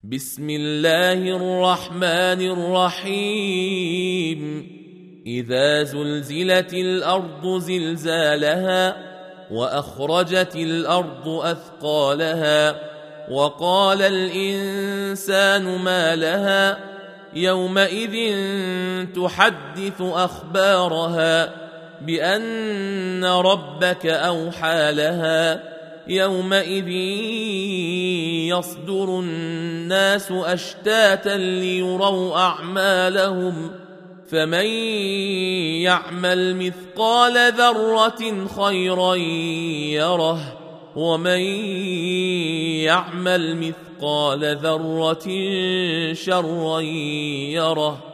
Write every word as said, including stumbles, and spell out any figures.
بسم الله الرحمن الرحيم إذا زلزلت الأرض زلزالها وأخرجت الأرض أثقالها وقال الإنسان ما لها يومئذ تحدث أخبارها بأن ربك أوحى لها يومئذ يصدر الناس أشتاتا ليروا أعمالهم فمن يعمل مثقال ذرة خيرا يره ومن يعمل مثقال ذرة شرا يره